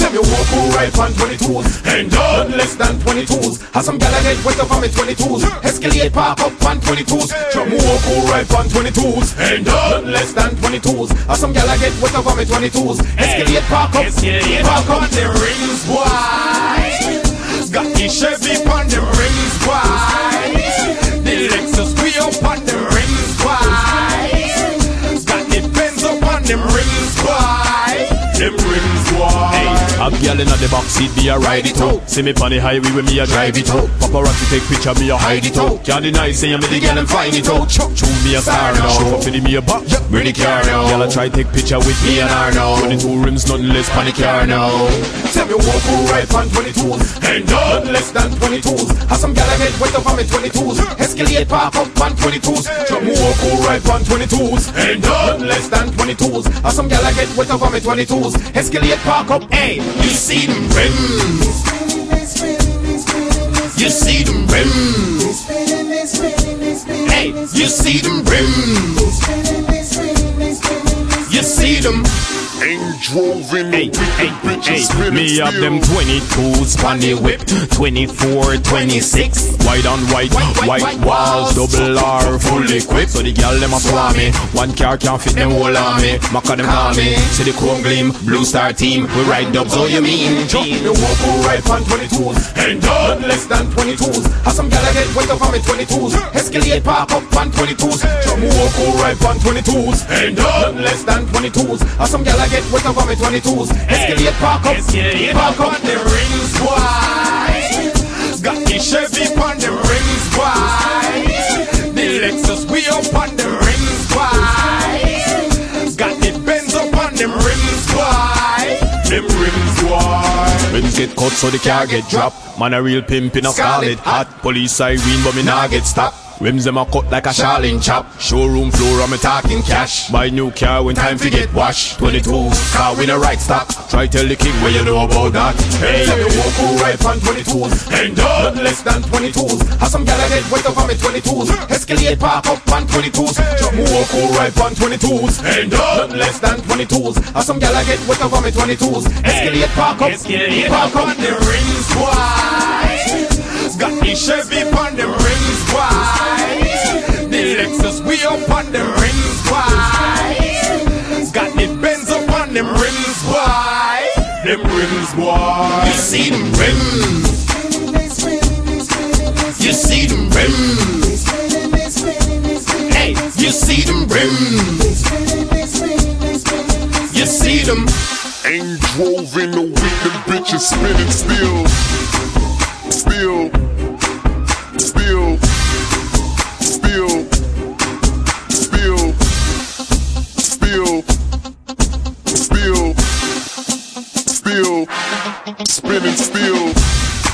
Tell me who ride on 22s and none less than 22s. Has some gal get wet up on me 22s. Escalate park up on 22s. Tell me who ride on 22s and none less than 22s. Has some gal get wet up on me 22s. Escalate park up, park up the rings, boy. Got the Chevy on the rings, boy. The Lexus we up on the rings, boy. Got the Benz up on them rings, boy. Them rings, boy. Hey, a girl inna the backseat, me a ride it out. See me pon the highway when me a drive it out. Paparazzi take picture, me a hide it out. Can't deny say I'm the girl and find it out. Chew me a star now. Show up for the me a back, bring the car now. Girl a try take picture with me and her now. 22 rims, nothing less pon the car now. Tell me who ride on 22s and none less than 22s. Has some gal get wet up on me 22s. Escalate park up on 22s. Tell me who ride on 22s and none less than 22s. Has some gal get wet up on me 22s. Escalate park up, hey, you see them rims. You see them rims. Hey, you see them rims. You see them. Ain't drove in the hey, me have them 22s pon the whip, 24, 26. White on white, white walls, double R, full equipped. So the girl them a swarm me. One car can't fit them whole on me. Maca them call me. See the chrome gleam, Blue Star team. We ride dubs, oh you mean? The who ride on 22s and none less than 22s. Has some gal get wet up on me 22s. Escalate park up on 22s. Some who ride on 22s and none less than 22s. Has some gal get wet up on me 22s. Escalate park up, park up the rings, boy. Got the Chevy on the rings, boy. The Lexus we up on the rings, boy. Got the Benz up on them rings, boy. Them rings, boy. Rims get cut so the car get dropped. Man a real pimp in a scarlet hat. Police siren but me nah get stopped. Rims them a cut like a Charlene chop. Showroom floor I'm a talking cash. Buy new car when time to get washed. 22 car with a right stock. Try tell the king where you know about that. Hey, tell me who ride on 22s and none less than 22s. Has some gal get wet up on me 22s. Escalate park up on 22s. Some who ride on 22s and none less than 22s. Has some gal get wet up on me 22s. Escalate park up, park up the rings, boy. Got the Chevy on the rings, boy. The Lexus we up on the rings, boy. Got the Benz up on them rims, boy. Them rims, boy. You see them rims. You see them rims. Hey, you see them rims. You see them. Ain't drove in the week, them bitches spinning still. Still. Spinning still.